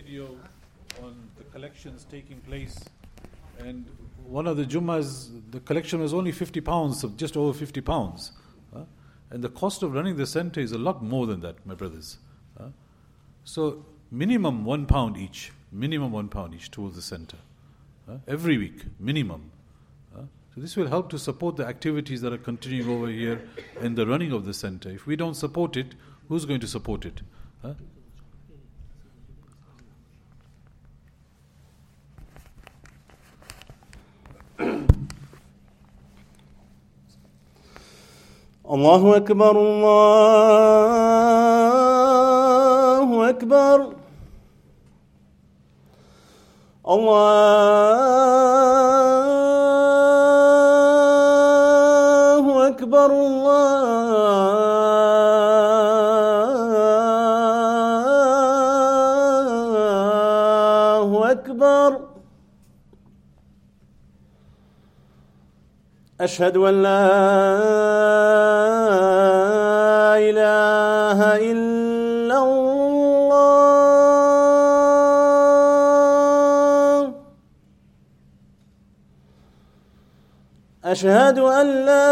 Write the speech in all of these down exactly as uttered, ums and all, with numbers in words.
video on the collections taking place, and one of the Jummas, the collection was only fifty pounds, so just over fifty pounds. Uh, and the cost of running the center is a lot more than that, my brothers. Uh, so minimum one pound each, minimum one pound each towards the center. Uh, every week, minimum. Uh, so this will help to support the activities that are continuing over here and the running of the center. If we don't support it, who's going to support it? Uh, Allahu Akbar, Allahu Akbar, Allahu Akbar, Allahu Akbar. أشهد أن لا إله إلا الله أشهد أن لا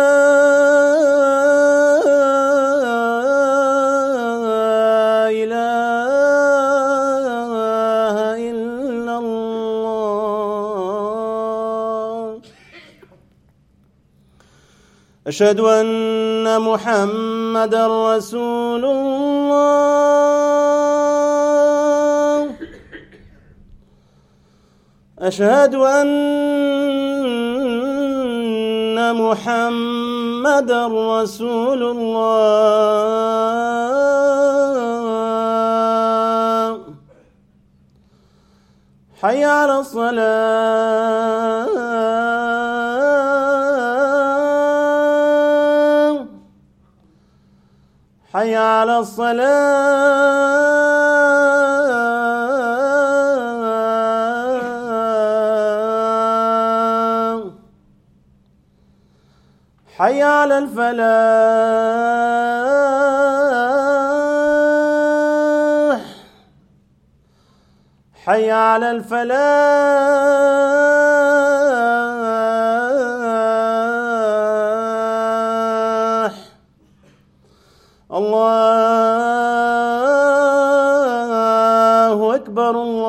إله إلا الله أشهد أن محمدًا رسول الله أشهد أن محمدًا رسول الله حي على الصلاة حي على الصلاة حي على الفلاح حي على الفلاح الله أكبر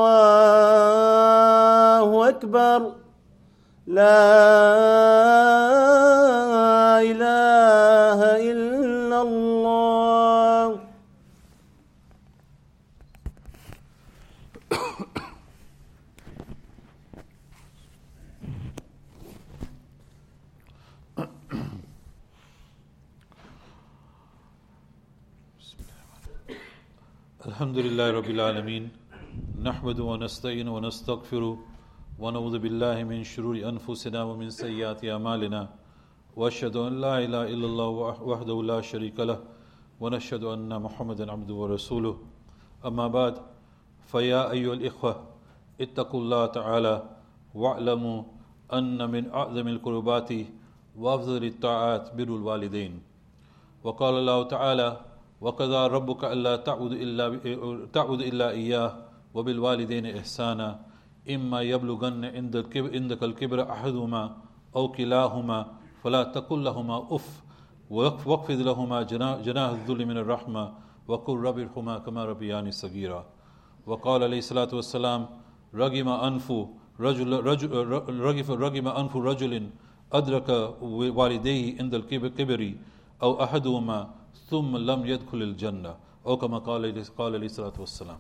الله أكبر لا إله إلا الله. الحمد لله رب العالمين نحمد ونستعين ونستغفر ونعوذ بالله من شرور أنفسنا ومن سيئات أعمالنا وأشهد أن لا إله إلا الله وحده لا شريك له ونشهد أن محمدا عبده ورسوله أما بعد فيا أيها الإخوة اتقوا الله تعالى واعلموا أن من أعظم القربات وأفضل الطاعات بر الوالدين. وقال الله تعالى وقضى ربك ألا تعبد إلا تعبد إلا إياه وبالوالدين إحسانا إما يبلغن عندك الكبر أحدهما أو كلاهما فلا تقل لهما أف واخفض لهما جناح الذل من الرحمة وقل رب ارحمهما كما ربياني صغيرا. وقال عليه الصلاة والسلام رغم أنف رجل رجل رغم أنف رجل أدرك والديه عند الكبر أو أحدهما ثم لم يدخل الجنة أو كما قال قال عليه الصلاة والسلام.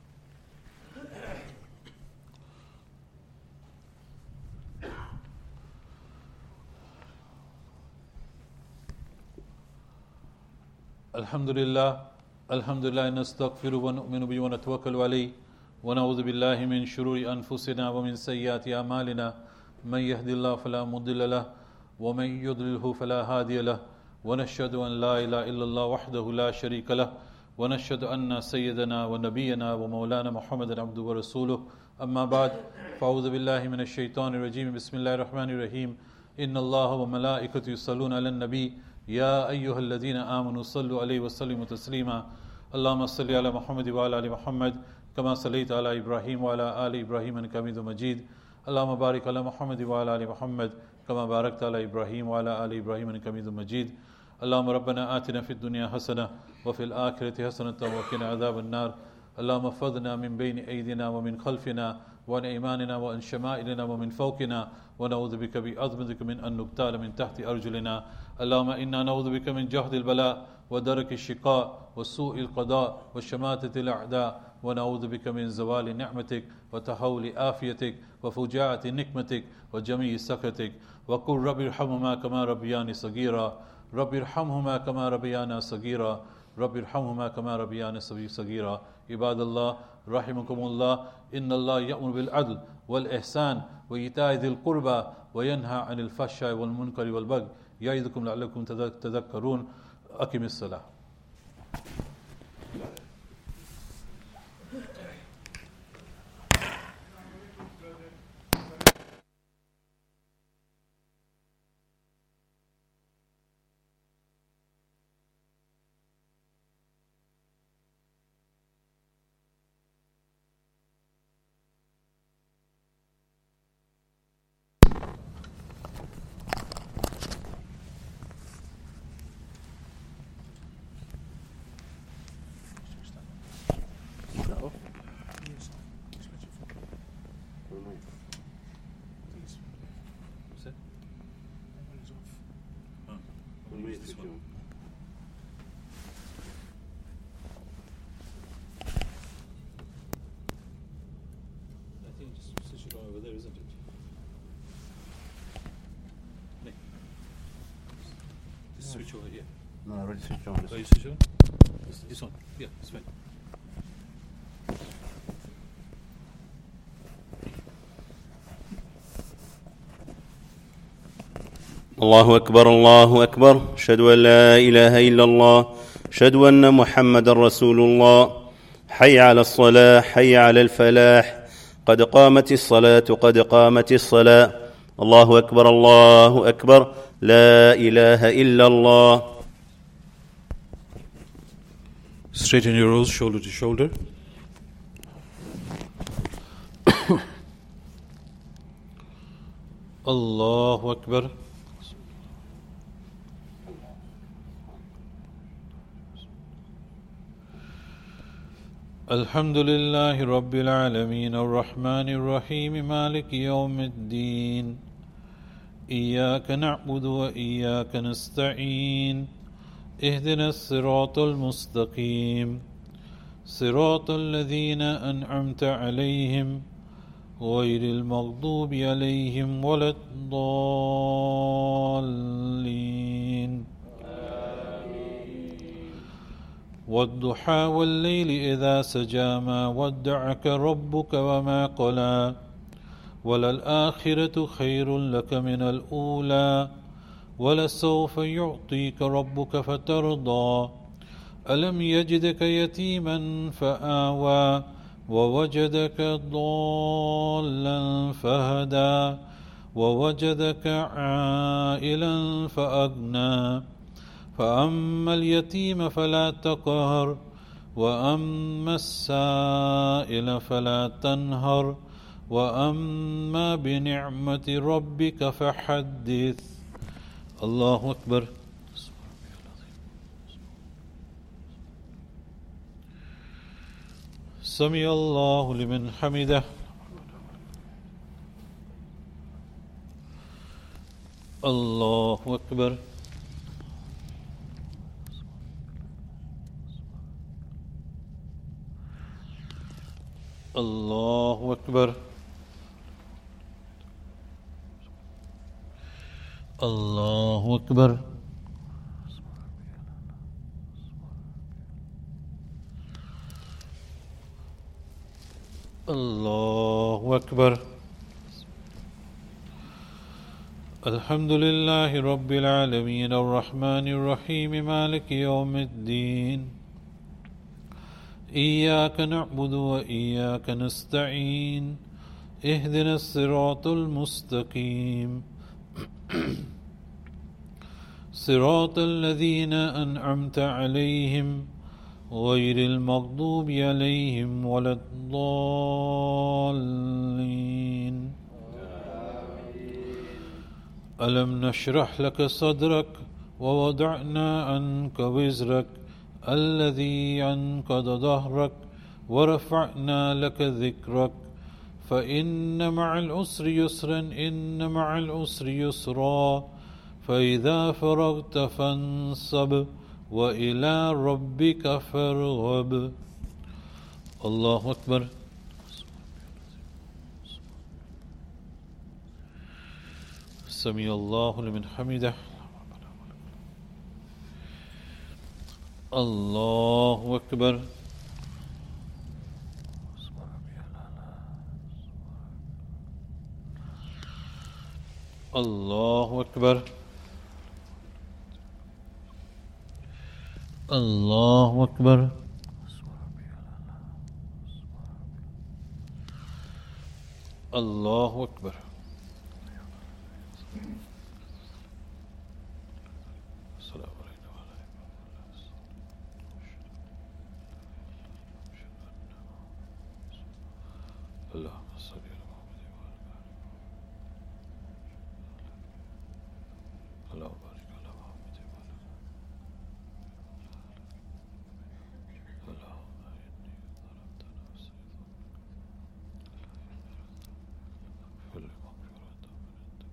الحمد لله الحمد لله نستغفر ونؤمن به ونتوكل عليه ونعوذ بالله من شرور أنفسنا ومن سيئات أعمالنا من يهد الله فلا مضل له ومن يضلله فلا هادي له ونشهد أن لا إله إلا الله وحده لا شريك له ونشهد أن سيدنا ونبينا ومولانا محمد عبده ورسوله أما بعد فأعوذ بالله من الشيطان الرجيم بسم الله الرحمن الرحيم إن الله وملائكته يصلون على النبي يا أيها الذين آمنوا صلوا عليه وسلموا تسليما اللهم صل على محمد وعلى آل محمد कमा सल्लैता अला इब्राहीम व अला आलि इब्राहीम इन्नका हमीदुम मजीद। अल्लाहुम्मा बारिक अला मुहम्मद व अला आलि मुहम्मद कमा बारकता अला इब्राहीम व अला आलि इब्राहीम इन्नका हमीदुम मजीद। अल्लाहुम्मा रब्बना आतिना फिद दुनिया हसनह व फिल आखिरति हसनतन व क़िना अज़ाबन नार। अल्लाहुम्मा फ़ज़ना मिन बैनि ऐदिना व मिन ख़ल्फ़िना व अन ऐमानिना व अन शमाइलिना व मिन फ़ौक़िना व नऊज़ु बिका बिअज़मतिका मिन अन नुग़्ताल मिन तहति अर्जुलिना। अल्लाहुम्मा इन्ना नऊज़ु बिका मिन जहदिल बला व दरकिश शिक़ा व सूइल क़दा व शमाततिल अअदा व नऊज़ु बिका मिन ज़वालि निअमतिक व तहव्वुलि आफ़ियतिक व फ़ुजाअति निक़मतिक व जमीइ सख़तिक। व क़ुल रब्बिरहम्हुमा कमा रब्बियानी सग़ीरा रब्बिरहम्हुमा कमा रब्बियाना सग़ीरा रब्बिरहम्हुमा कमा रब्बियानी सग़ीरा। इबादल्लाह रहिमकुमुल्लाह, इन्नल्लाह यअमुरु बिल अद्ल वल इहसान व ईताइ ज़िल क़ुरबा व यन्हा अनिल फ़हशाइ वल मुनकरि वल बग़य यइज़ुकुम लअल्लकुम तज़क्करून। अक़िमिस सलाह। Switch over here. No, I already switched on. Oh, you switch on? This, this one. Yeah, it's fine. الله أكبر الله أكبر. أشهد أن لا إله إلا الله. أشهد أن محمد رسول الله. حي على الصلاة حي على الفلاح. قد قامت الصلاة قد قامت الصلاة. الله أكبر الله أكبر. لا إله إلا الله. Straighten your rows, shoulder to shoulder. Allahu Akbar. Alhamdulillahi Rabbil Alameen Ar-Rahmanir Rahim Maliki Yawmiddin. إياك نعبد وإياك نستعين اهدنا الصراط المستقيم صراط الذين أنعمت عليهم غير المغضوب عليهم ولا الضالين. والضحى والليل إذا سجى ما ودعك ربك وما قلى وللآخرة خير لك من الأولى ولسوف يعطيك ربك فترضى. ألم يجدك يتيما فآوى ووجدك ضالا فهدى ووجدك عائلا فأغنى. فأما اليتيم فلا تقهر وأما السائل فلا تنهر وأما بنعمة ربك فحدث. الله أكبر. سمع الله لمن حمده. الله أكبر. الله أكبر. الله أكبر. الله أكبر. الحمد لله رب العالمين الرحمن الرحيم مالك يوم الدين. إياك نعبد وإياك نستعين اهدنا الصراط المستقيم صراط الذين أنعمت عليهم غير المغضوب عليهم ولا الضالين ألم نشرح لك صدرك ووضعنا عنك وزرك الذي أنقض ظهرك ورفعنا لك ذكرك فإن مع العسر يسرا إن مع العسر يسرا فإذا فرغت فانصب وإلى ربك فارغب. الله أكبر. سمع الله لمن حمده. الله أكبر. الله أكبر. الله أكبر. الله أكبر. اللهم صل على محمد وعلى آله. اللهم بارك على محمد وعلى آله. اللهم إني ظلمت نفسي اغفر لي مغفرة من عندك.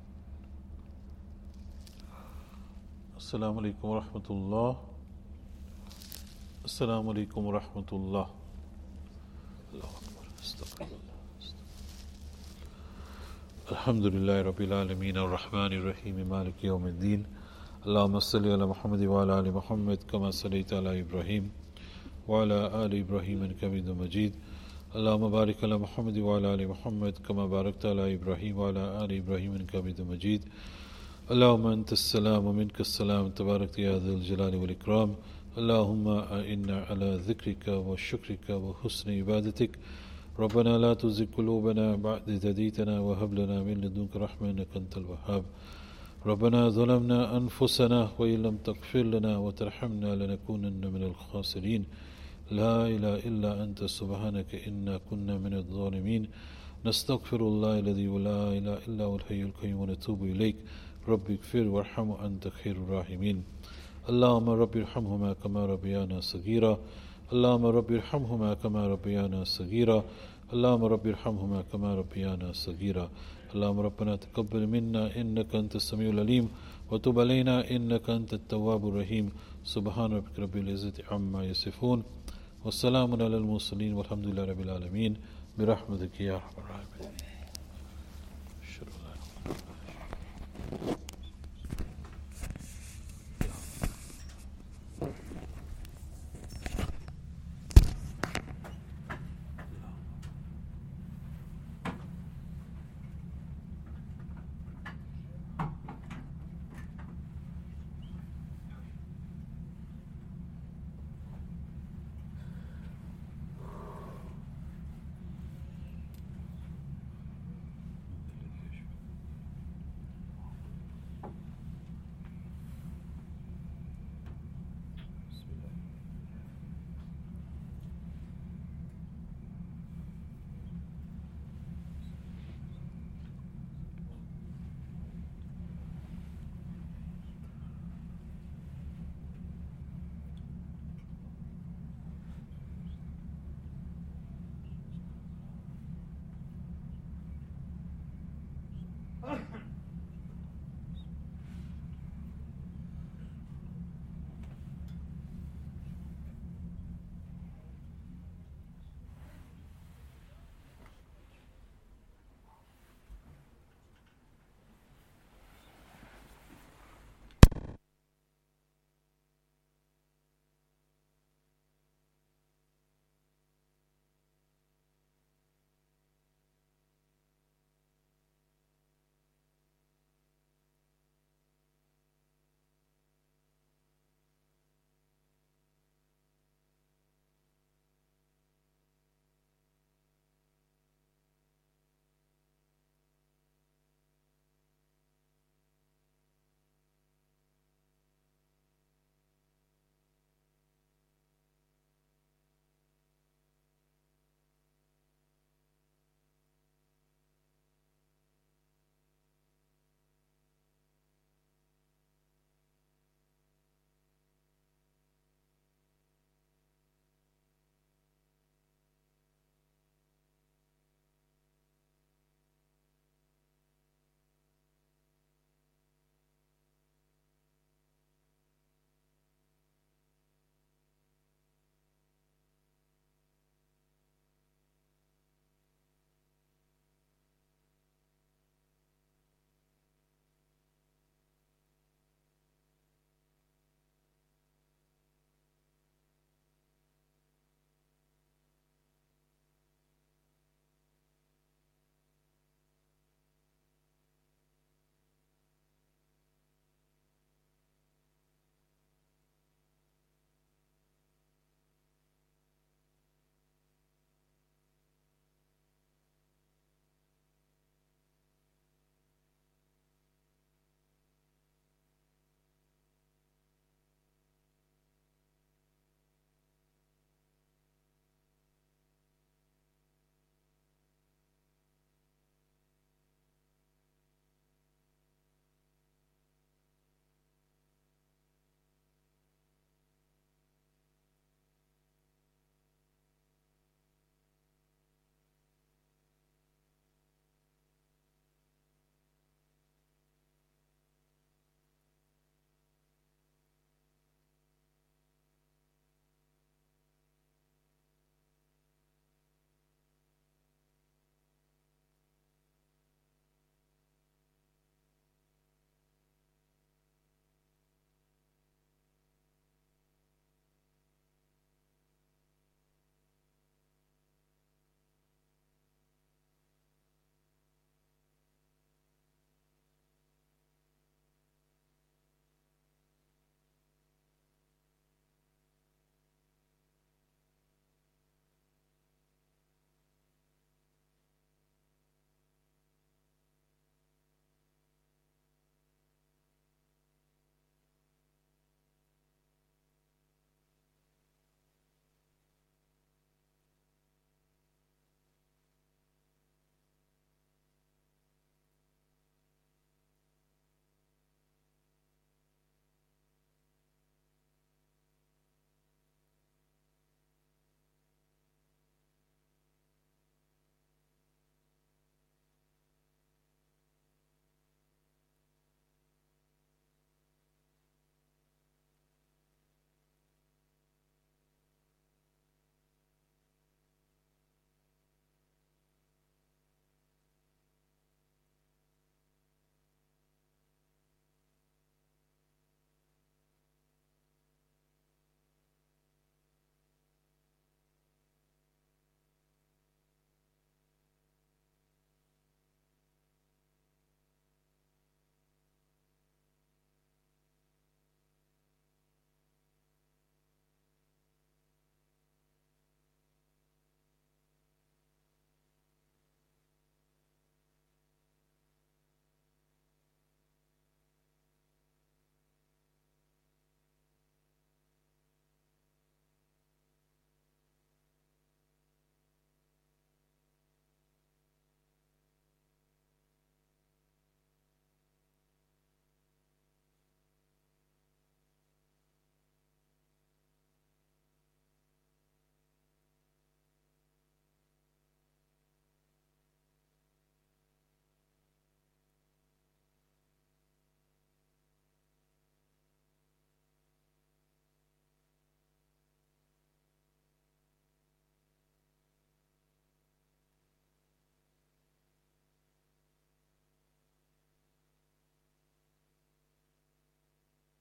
السلام عليكم ورحمة الله. السلام عليكم ورحمة الله. الله أكبر. استغفر الله. الحمد لله رب العالمين الرحمن الرحيم مالك يوم الدين. اللهم صل على محمد وعلى آل محمد كما صليت على إبراهيم وعلى آل إبراهيم إنك حميد مجيد. اللهم بارك على محمد وعلى آل محمد كما باركت على إبراهيم وعلى آل إبراهيم إنك حميد مجيد. اللهم أنت السلام ومنك السلام تبارك يا ذا الجلال والإكرام. اللهم أعنا على ذكرك وشكرك وحسن عبادتك. ربنا لا تزغ قلوبنا بعد إذ هديتنا وهب لنا من لدنك رحمة إنك أنت الوهاب. ربنا ظلمنا أنفسنا وإن لم تغفر لنا وترحمنا لنكونن من الخاسرين. لا إله إلا أنت سبحانك إنا كنا من الظالمين. نستغفر الله الذي لا إله إلا هو الحي القيوم ونتوب إليك. رب اغفر وارحم وأنت خير الراحمين. اللهم رب ارحمهما كما ربيانا صغيرا. اللهم رب ارحمهما كما ربيانا صغيرا. اللهم رب ارحمهما كما ربيانا صغيرا. اللهم ربنا تقبل منا إنك أنت السميع العليم وتب علينا إنك أنت التواب الرحيم. سبحان ربك رب العزة عما يصفون والسلام على المرسلين والحمد لله رب العالمين برحمتك يا أرحم الراحمين.